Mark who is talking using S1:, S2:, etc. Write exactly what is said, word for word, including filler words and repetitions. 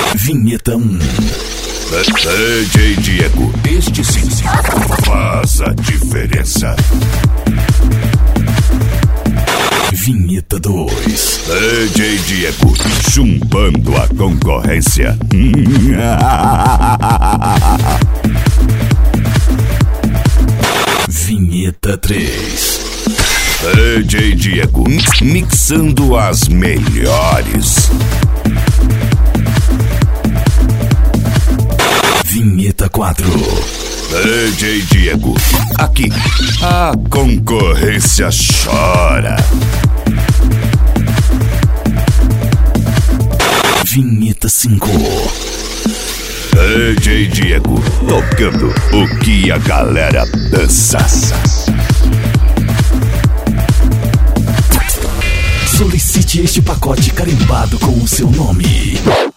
S1: Vinheta um.
S2: D J Diego, este sim faz a diferença.
S1: Vinheta dois.
S2: D J Diego, chumbando a concorrência.
S1: Vinheta três.
S2: D J Diego, mixando as melhores.
S1: Vinheta quatro.
S2: D J Diego, aqui a concorrência chora.
S1: Vinheta cinco.
S2: D J Diego, tocando o que a galera dança.
S1: Solicite este pacote carimbado com o seu nome.